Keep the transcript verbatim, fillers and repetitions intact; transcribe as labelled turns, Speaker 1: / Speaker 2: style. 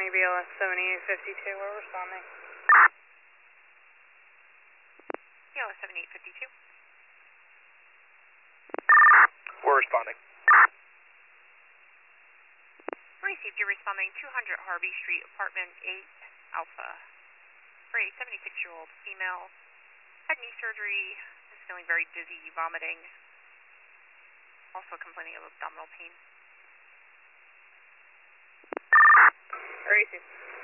Speaker 1: B L S seventy-eight fifty-two, we're responding.
Speaker 2: B L S seventy-eight fifty-two.
Speaker 3: We're responding.
Speaker 2: Received, you're responding two hundred Harvey Street, apartment eight, Alpha. For a seventy-six-year-old female, had knee surgery, is feeling very dizzy, vomiting, also complaining of abdominal pain.
Speaker 1: Received.